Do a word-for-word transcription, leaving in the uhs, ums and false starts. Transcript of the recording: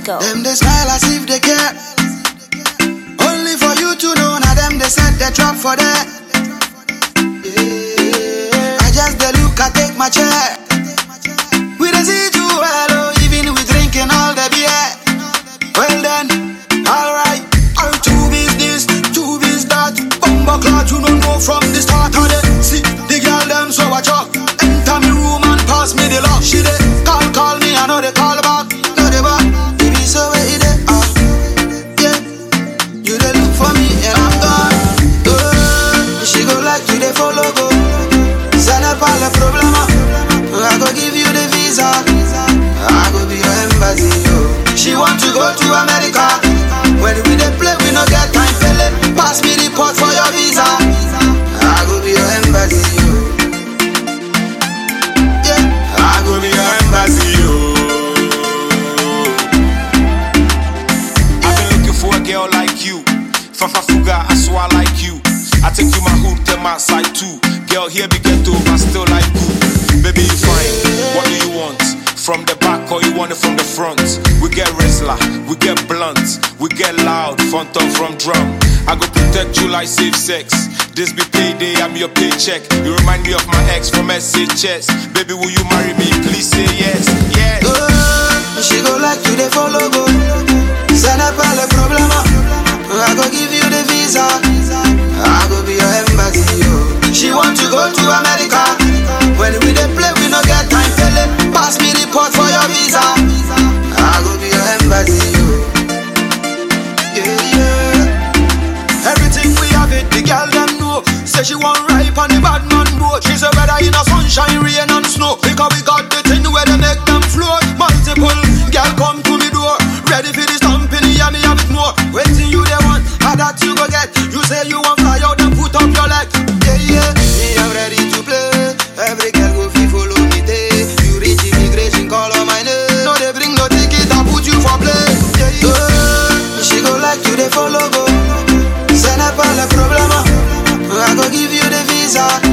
go. Them they smile as if they care. Only for you to know, now them they set the trap for that. Yeah. I just the look, I take my chair. We don't see too well, oh, even we drinking all the beer. Well then, alright. I'm two biz this, two biz that. Bumba cloud, you don't know from the start of it. See, the girl them so I chop. Enter me room and pass me the lock. She dey call, call me, I know they call back. No they back, baby so where it is, ah, yeah. You dey look for me and I'm gone. Oh, she go like you dey follow go. Ça n'est pas le problème. I go give you the visa. I go be your embassy, yo. She want to go to America. When we dey play, we no get time, fella. Pass me the pot for your visa. I go be your embassy, yo. Yeah, I go be your embassy, yo. I've been looking for a girl like you. Fafa Fuga, I swear I like you. I take you my hood, them outside too. Girl, here we get to, I still like you. Baby, you fine. What do you want? From the back or you want it from the front? We get wrestler, we get blunt, we get loud, front up from drum. I go protect you like safe sex. This be payday, I'm your paycheck. You remind me of my ex from S H S. Baby, will you marry me? Please say yes, yes. Oh, she go like you, they follow go. Ça n'est pas le problème. I go give you the visa. I go be your embassy, yo. She want to go to America. When we dey play, we no get time, fella. Pass me the pot for your visa. I go be your embassy, yo. Yeah, yeah. Everything we have it, the girl them know. Say she want ripe on the bad man boat. She say whether in a sunshine, rain and snow. Because we got the thing where they make them float. Multiple girl come to me door. Ready for the stomping, yeah, me have it more. Waiting you they want, how that you go get. You say you want fly out and put up your leg. Yeah, yeah, me I'm ready to play. Every girl go fee follow me day. You reach immigration, call on my name. No they bring no ticket, I put you for play. Yeah, yeah. Oh, she go like you, they follow go. Ça n'est pas le problème. I go give you the visa.